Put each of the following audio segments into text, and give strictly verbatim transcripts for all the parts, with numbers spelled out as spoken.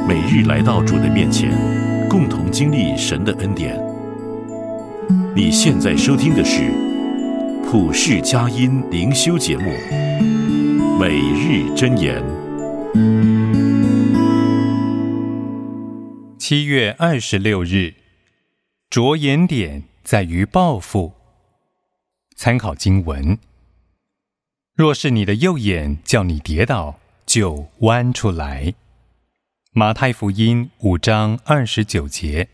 每日来到主的面前，共同经历神的恩典。你现在收听的是普世佳音灵修节目《每日箴言》。 七月二十六日，着眼点在于报复。参考经文：若是你的右眼叫你跌倒，就弯出来。马太福音五章二十九节。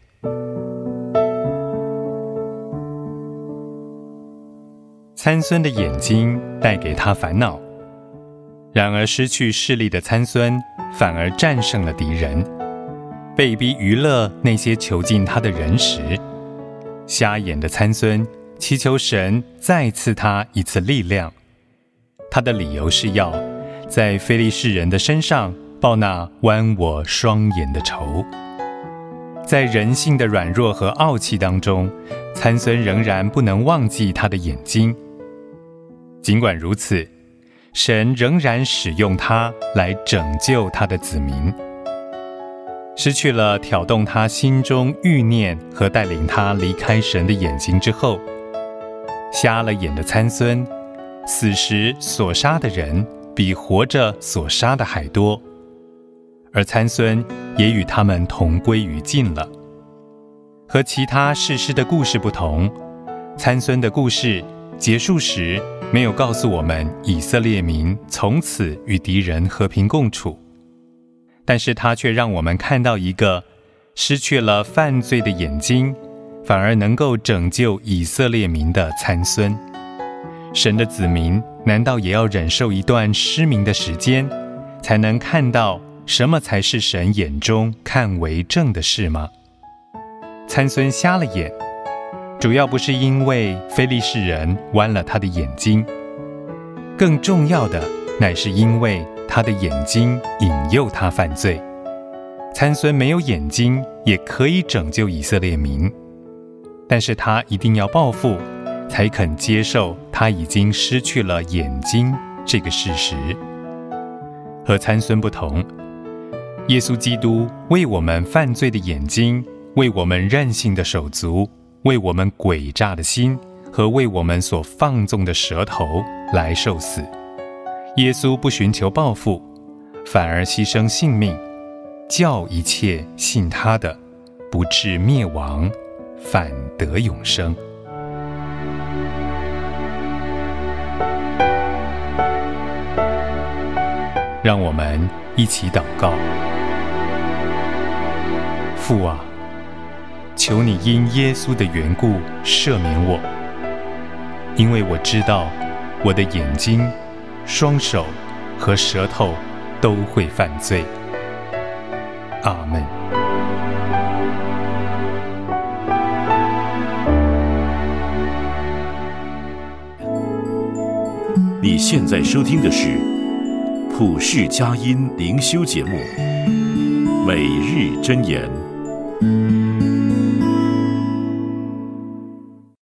参孙的眼睛带给他烦恼，然而失去视力的参孙反而战胜了敌人，被逼娱乐那些囚禁他的人时，瞎眼的参孙祈求神再赐他一次力量。他的理由是要在非利士人的身上报那剜我双眼的仇。在人性的软弱和傲气当中，参孙仍然不能忘记他的眼睛。尽管如此，神仍然使用他来拯救他的子民。失去了挑动他心中欲念和带领他离开神的眼睛之后，瞎了眼的参孙，死时所杀的人比活着所杀的还多，而参孙也与他们同归于尽了。和其他士师的故事不同，参孙的故事结束时没有告诉我们以色列民从此与敌人和平共处，但是他却让我们看到一个失去了犯罪的眼睛，反而能够拯救以色列民的参孙。神的子民难道也要忍受一段失明的时间，才能看到什么才是神眼中看为正的事吗？参孙瞎了眼，主要不是因为非利士人剜了他的眼睛，更重要的乃是因为他的眼睛引诱他犯罪。参孙没有眼睛也可以拯救以色列民，但是他一定要报复，才肯接受他已经失去了眼睛这个事实。和参孙不同，耶稣基督为我们犯罪的眼睛，为我们任性的手足，为我们诡诈的心和为我们所放纵的舌头来受死。耶稣不寻求报复，反而牺牲性命，叫一切信他的不至灭亡，反得永生。让我们一起祷告。父啊，求你因耶稣的缘故赦免我，因为我知道我的眼睛、双手和舌头都会犯罪。阿们。 你现在收听的是普世佳音灵修节目《每日箴言》。